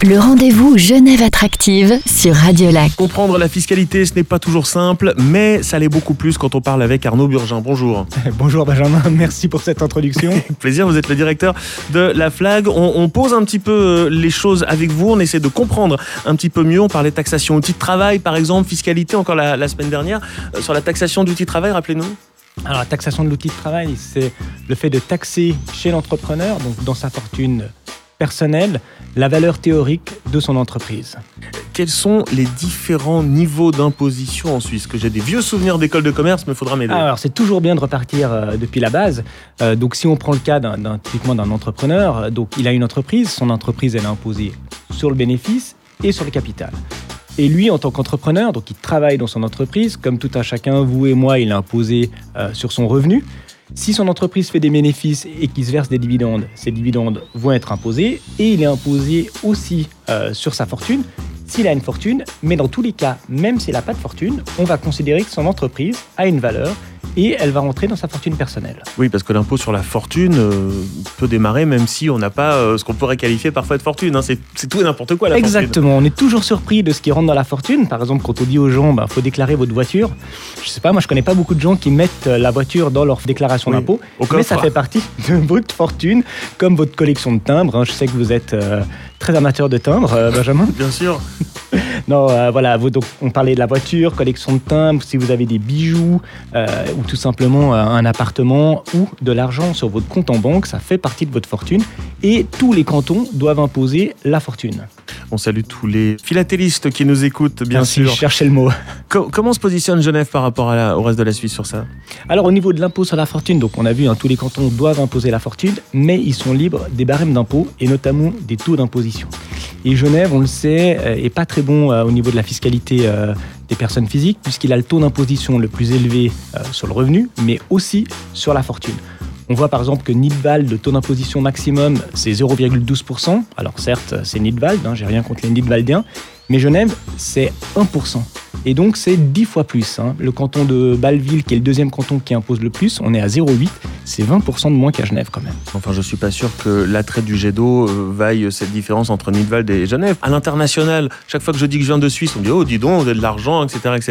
Le rendez-vous Genève Attractive sur Radio Lac. Comprendre la fiscalité, ce n'est pas toujours simple, mais ça l'est beaucoup plus quand on parle avec Arnaud Burgin. Bonjour. Bonjour Benjamin, merci pour cette introduction. Avec plaisir, vous êtes le directeur de la Flag. On pose un petit peu les choses avec vous, on essaie de comprendre un petit peu mieux. On parlait taxation, outils de travail par exemple, fiscalité encore la semaine dernière. Sur la taxation d'outils de travail, rappelez-nous. Alors la taxation de l'outil de travail, c'est le fait de taxer chez l'entrepreneur, donc dans sa fortune personnelle, la valeur théorique de son entreprise. Quels sont les différents niveaux d'imposition en Suisse? Que j'ai des vieux souvenirs d'école de commerce, mais il faudra m'aider. Alors c'est toujours bien de repartir depuis la base. Donc si on prend le cas typiquement d'un entrepreneur, donc il a une entreprise, son entreprise elle est imposée sur le bénéfice et sur le capital. Et lui, en tant qu'entrepreneur, donc il travaille dans son entreprise, comme tout un chacun, vous et moi, il est imposé sur son revenu. Si son entreprise fait des bénéfices et qu'il se verse des dividendes, ces dividendes vont être imposés et il est imposé aussi sur sa fortune, s'il a une fortune. Mais dans tous les cas, même s'il n'a pas de fortune, on va considérer que son entreprise a une valeur et elle va rentrer dans sa fortune personnelle. Oui, parce que l'impôt sur la fortune peut démarrer même si on n'a pas ce qu'on pourrait qualifier parfois de fortune. Hein. C'est tout et n'importe quoi la fortune. Exactement, on est toujours surpris de ce qui rentre dans la fortune. Par exemple, quand on dit aux gens, faut déclarer votre voiture. Je sais pas, moi je connais pas beaucoup de gens qui mettent la voiture dans leur déclaration d'impôt. Mais ça fait partie de votre fortune, comme votre collection de timbres. Hein. Je sais que vous êtes très amateur de timbres, Benjamin. Bien sûr. Non, voilà, donc on parlait de la voiture, collection de timbres, si vous avez des bijoux ou tout simplement un appartement ou de l'argent sur votre compte en banque, ça fait partie de votre fortune et tous les cantons doivent imposer la fortune. On salue tous les philatélistes qui nous écoutent, bien sûr. Je cherchais le mot. Comment se positionne Genève par rapport au reste de la Suisse sur ça? Alors au niveau de l'impôt sur la fortune, donc on a vu, tous les cantons doivent imposer la fortune, mais ils sont libres des barèmes d'impôt et notamment des taux d'imposition. Et Genève, on le sait, est pas très bon au niveau de la fiscalité des personnes physiques, puisqu'il a le taux d'imposition le plus élevé sur le revenu, mais aussi sur la fortune. On voit par exemple que Nidwald, le taux d'imposition maximum, c'est 0,12%. Alors certes, c'est Nidwald, j'ai rien contre les Nidwaldiens, mais Genève, c'est 1%. Et donc c'est 10 fois plus. Le canton de Bâle-Ville, qui est le deuxième canton qui impose le plus, on est à 0,8. C'est 20% de moins qu'à Genève quand même. Enfin, je suis pas sûr que l'attrait du jet d'eau vaille cette différence entre Nidwald et Genève. À l'international, chaque fois que je dis que je viens de Suisse, on me dit « Oh, dis donc, vous avez de l'argent, etc. etc. »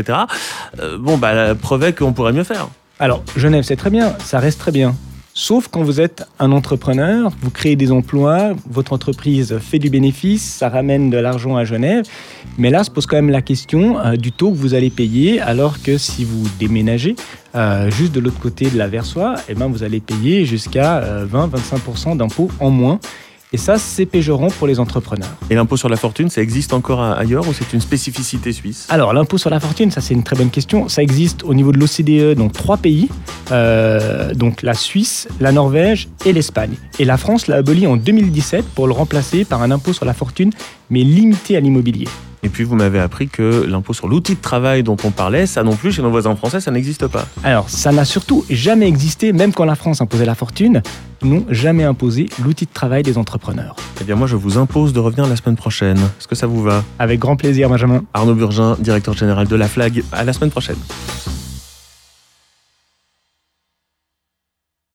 La preuve est qu'on pourrait mieux faire. Alors, Genève, c'est très bien, ça reste très bien. Sauf quand vous êtes un entrepreneur, vous créez des emplois, votre entreprise fait du bénéfice, ça ramène de l'argent à Genève. Mais là, se pose quand même la question du taux que vous allez payer, alors que si vous déménagez juste de l'autre côté de la Versoix, vous allez payer jusqu'à 20-25% d'impôts en moins. Et ça, c'est péjorant pour les entrepreneurs. Et l'impôt sur la fortune, ça existe encore ailleurs ou c'est une spécificité suisse? Alors, l'impôt sur la fortune, ça c'est une très bonne question. Ça existe au niveau de l'OCDE, donc 3 pays, donc la Suisse, la Norvège et l'Espagne. Et la France l'a aboli en 2017 pour le remplacer par un impôt sur la fortune, mais limité à l'immobilier. Et puis vous m'avez appris que l'impôt sur l'outil de travail dont on parlait, ça non plus, chez nos voisins français, ça n'existe pas. Alors, ça n'a surtout jamais existé, même quand la France imposait la fortune, ils n'ont jamais imposé l'outil de travail des entrepreneurs. Eh bien moi, je vous impose de revenir la semaine prochaine. Est-ce que ça vous va? Avec grand plaisir, Benjamin. Arnaud Burgin, directeur général de la Flag. À la semaine prochaine.